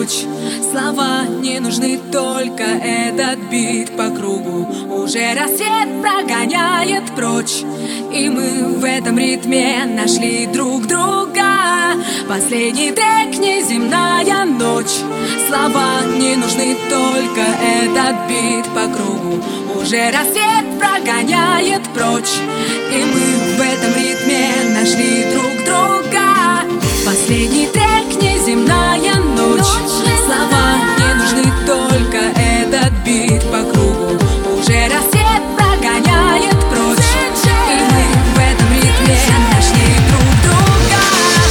ночь. Слова не нужны, только этот бит по кругу. Уже рассвет прогоняет прочь, и мы в этом ритме нашли друг друга. Последний трек, неземная ночь. Слова не нужны, только этот бит по кругу. Уже рассвет прогоняет прочь, и мы в этом ритме нашли друг друга. Последний трек, неземная ночь. Слова не нужны, только этот бит по кругу. Уже рассвет прогоняет прочь, и мы в этом ритме нашли друг друга.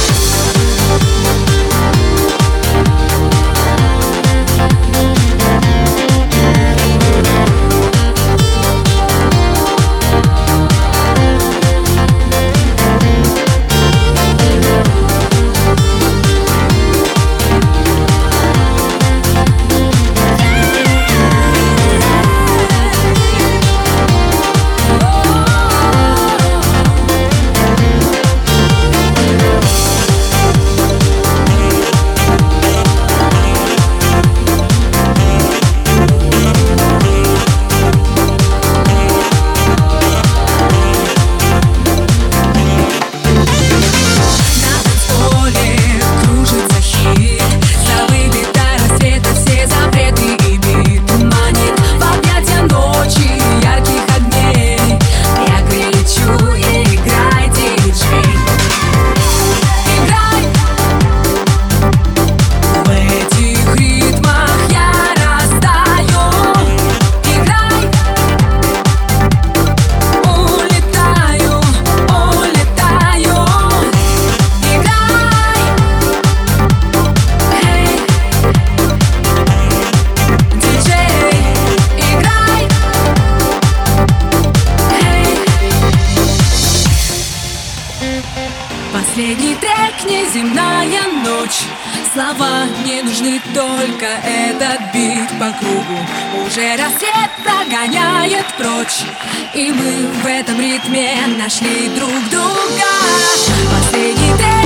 Последний трек, неземная ночь. Слова не нужны, только этот бит по кругу. Уже рассвет прогоняет прочь, и мы в этом ритме нашли друг друга. Последний трек.